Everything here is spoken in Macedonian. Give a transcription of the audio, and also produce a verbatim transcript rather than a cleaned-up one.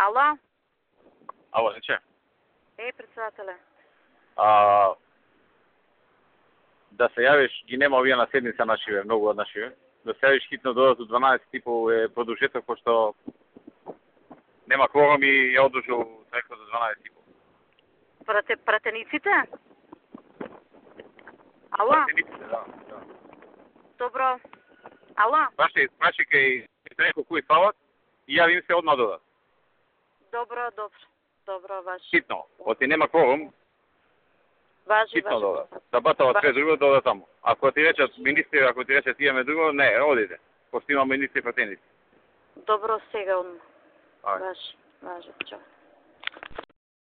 Ало? Ало, нече. Е, председателе. А, да се јавиш, ги нема овие на седница нашиве, многу од нашиве. Да се јавиш хитно додат до дванаесет и пол е продолжеток, пошто нема кворум и ја одложил треко до дванаесет и пол. Прате, пратениците? Ало? Пратениците, да, да. Добро. Ало? Прашај, прашај кај треко кои фалат и јави им се одма додат. Добро, добро. Добро, важи. Хитно, оти нема кворум, Важи, хитно важи. додат. Да батава све друго, додат таму. Ако ти речат министри, ако ти речат имаме друго, не, одите. Пошто има министри пратеници. Добро, сега одма. Ајде. Важи, важи. Чао.